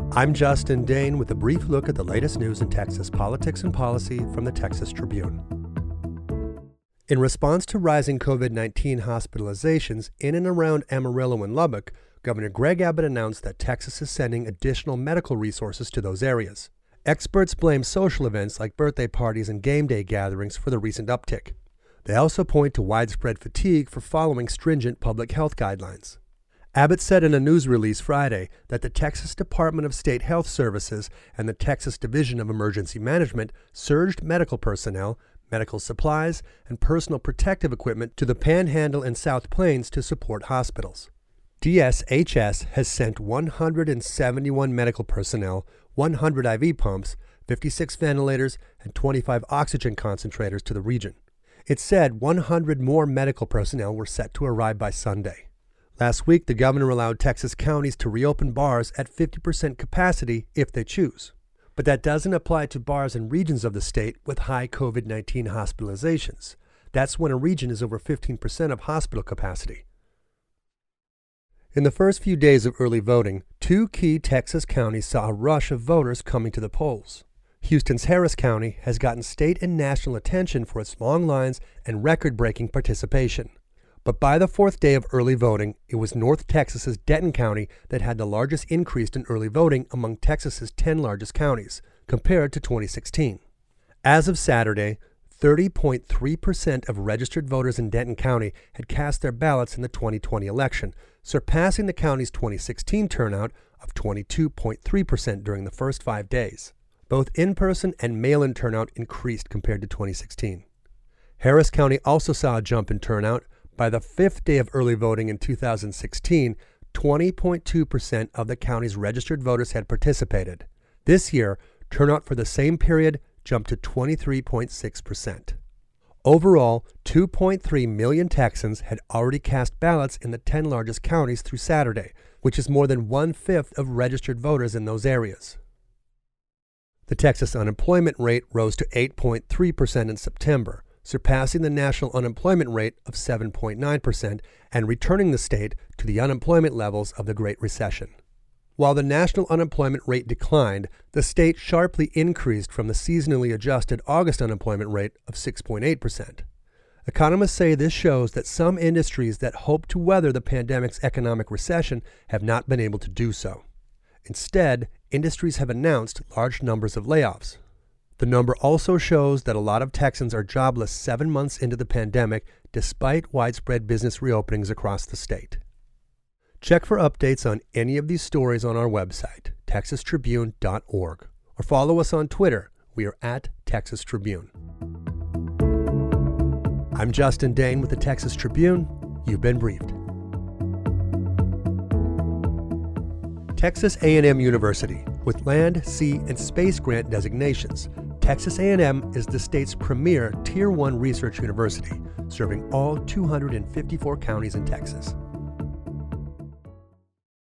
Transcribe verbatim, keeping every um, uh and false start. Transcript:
I'm Justin Dane with a brief look at the latest news in Texas politics and policy from the Texas Tribune. In response to rising COVID nineteen hospitalizations in and around Amarillo and Lubbock, Governor Greg Abbott announced that Texas is sending additional medical resources to those areas. Experts blame social events like birthday parties and game day gatherings for the recent uptick. They also point to widespread fatigue for following stringent public health guidelines. Abbott said in a news release Friday that the Texas Department of State Health Services and the Texas Division of Emergency Management surged medical personnel, medical supplies, and personal protective equipment to the Panhandle and South Plains to support hospitals. D S H S has sent one hundred seventy-one medical personnel, one hundred I V pumps, fifty-six ventilators, and twenty-five oxygen concentrators to the region. It said one hundred more medical personnel were set to arrive by Sunday. Last week, the governor allowed Texas counties to reopen bars at fifty percent capacity if they choose. But that doesn't apply to bars in regions of the state with high COVID nineteen hospitalizations. That's when a region is over fifteen percent of hospital capacity. In the first few days of early voting, two key Texas counties saw a rush of voters coming to the polls. Houston's Harris County has gotten state and national attention for its long lines and record-breaking participation. But by the fourth day of early voting, it was North Texas's Denton County that had the largest increase in early voting among Texas's ten largest counties, compared to twenty sixteen. As of Saturday, thirty point three percent of registered voters in Denton County had cast their ballots in the twenty twenty election, surpassing the county's twenty sixteen turnout of twenty-two point three percent during the first five days. Both in-person and mail-in turnout increased compared to twenty sixteen. Harris County also saw a jump in turnout. By the fifth day of early voting in two thousand sixteen, twenty point two percent of the county's registered voters had participated. This year, turnout for the same period jumped to twenty-three point six percent. Overall, two point three million Texans had already cast ballots in the ten largest counties through Saturday, which is more than one-fifth of registered voters in those areas. The Texas unemployment rate rose to eight point three percent in September, surpassing the national unemployment rate of seven point nine percent and returning the state to the unemployment levels of the Great Recession. While the national unemployment rate declined, the state sharply increased from the seasonally adjusted August unemployment rate of six point eight percent. Economists say this shows that some industries that hope to weather the pandemic's economic recession have not been able to do so. Instead, industries have announced large numbers of layoffs. The number also shows that a lot of Texans are jobless seven months into the pandemic, despite widespread business reopenings across the state. Check for updates on any of these stories on our website, texas tribune dot org, or follow us on Twitter. We are at Texas Tribune. I'm Justin Dane with the Texas Tribune. You've been briefed. Texas A and M University, with land, sea, and space grant designations, Texas A and M is the state's premier Tier one research university, serving all two hundred fifty-four counties in Texas.